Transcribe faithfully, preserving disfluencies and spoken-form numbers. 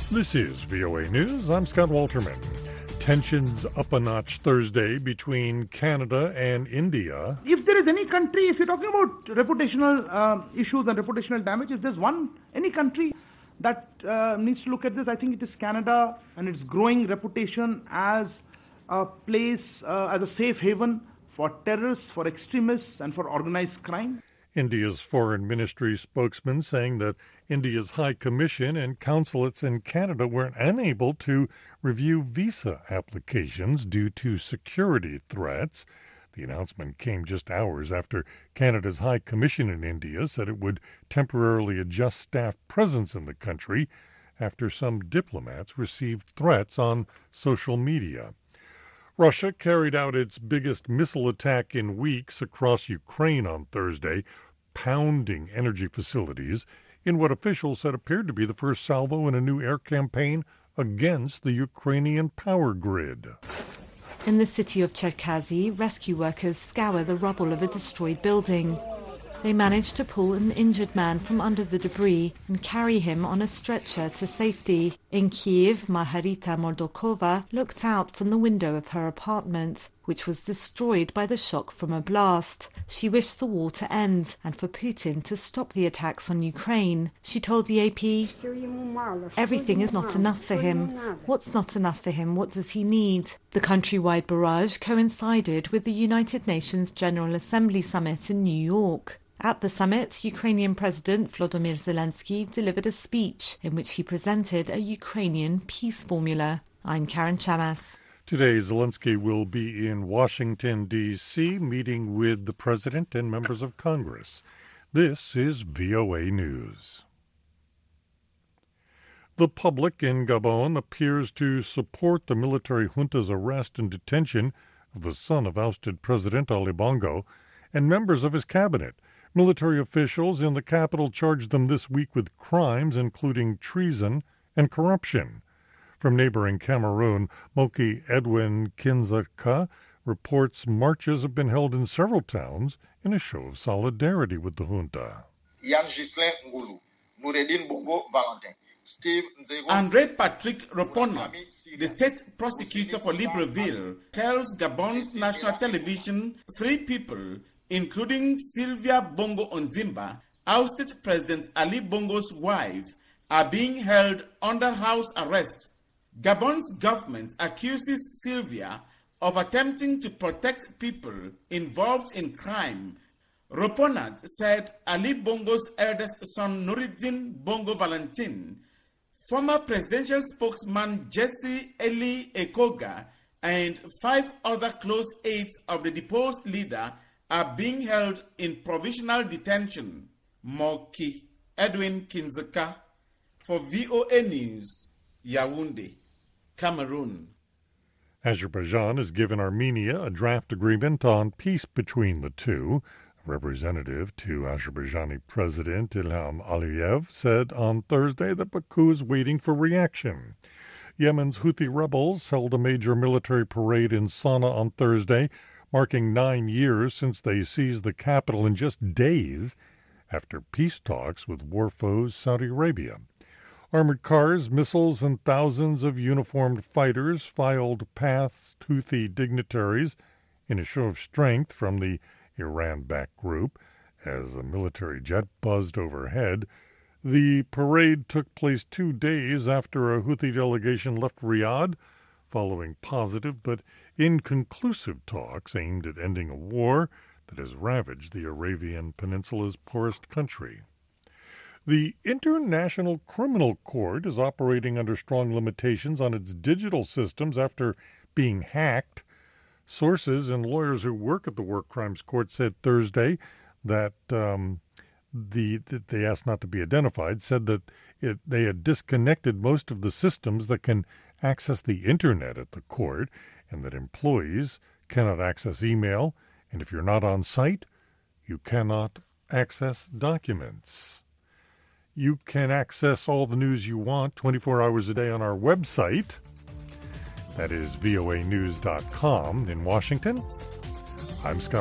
This is V O A News. I'm Scott Walterman. Tensions up a notch Thursday between Canada and India. If there is any country, if you're talking about reputational uh, issues and reputational damage, if there's one, any country that uh, needs to look at this, I think it is Canada and its growing reputation as a place, uh, as a safe haven for terrorists, for extremists, and for organized crime. India's foreign ministry spokesman saying that India's High Commission and consulates in Canada were unable to review visa applications due to security threats. The announcement came just hours after Canada's High Commission in India said it would temporarily adjust staff presence in the country after some diplomats received threats on social media. Russia carried out its biggest missile attack in weeks across Ukraine on Thursday, pounding energy facilities in what officials said appeared to be the first salvo in a new air campaign against the Ukrainian power grid. In the city of Cherkasy, rescue workers scour the rubble of a destroyed building. They managed to pull an injured man from under the debris and carry him on a stretcher to safety. In Kyiv, Margarita Mordokova looked out from the window of her apartment, which was destroyed by the shock from a blast. She wished the war to end and for Putin to stop the attacks on Ukraine. She told the A P, "Everything is not enough for him. What's not enough for him? What does he need?" The countrywide barrage coincided with the United Nations General Assembly Summit in New York. At the summit, Ukrainian President Volodymyr Zelensky delivered a speech in which he presented a Ukrainian peace formula. I'm Karen Chamas. Today, Zelensky will be in Washington, D C, meeting with the President and members of Congress. This is V O A News. The public in Gabon appears to support the military junta's arrest and detention of the son of ousted President Ali Bongo and members of his cabinet. Military officials in the capital charged them this week with crimes including treason and corruption. From neighboring Cameroon, Moki Edwin Kinzaka reports marches have been held in several towns in a show of solidarity with the junta. Yann Ghislain Ngulu, Noureddin Bongo Valentin, Steve Nzego. André Patrick Roponat, the state prosecutor for Libreville, tells Gabon's national television three people, including Sylvia Bongo Ondimba, ousted President Ali Bongo's wife, are being held under house arrest. Gabon's government accuses Sylvia of attempting to protect people involved in crime. Roponat said Ali Bongo's eldest son Noureddin Bongo Valentin, former presidential spokesman Jesse Eli Ekoga, and five other close aides of the deposed leader are being held in provisional detention. Moki Edwin Kinzaka for V O A News, Yaoundé, Cameroon. Azerbaijan has given Armenia a draft agreement on peace between the two. A representative to Azerbaijani President Ilham Aliyev said on Thursday that Baku is waiting for reaction. Yemen's Houthi rebels held a major military parade in Sana'a on Thursday, marking nine years since they seized the capital in just days after peace talks with war foes Saudi Arabia. Armored cars, missiles, and thousands of uniformed fighters filed past Houthi dignitaries in a show of strength from the Iran-backed group as a military jet buzzed overhead. The parade took place two days after a Houthi delegation left Riyadh, following positive but inconclusive talks aimed at ending a war that has ravaged the Arabian Peninsula's poorest country. The International Criminal Court is operating under strong limitations on its digital systems after being hacked. Sources and lawyers who work at the War Crimes Court said Thursday that um, the that they asked not to be identified, said that it, they had disconnected most of the systems that can access the Internet at the court, and that employees cannot access email, and if you're not on site, you cannot access documents. You can access all the news you want twenty-four hours a day on our website. That is V O A news dot com in Washington. I'm Scott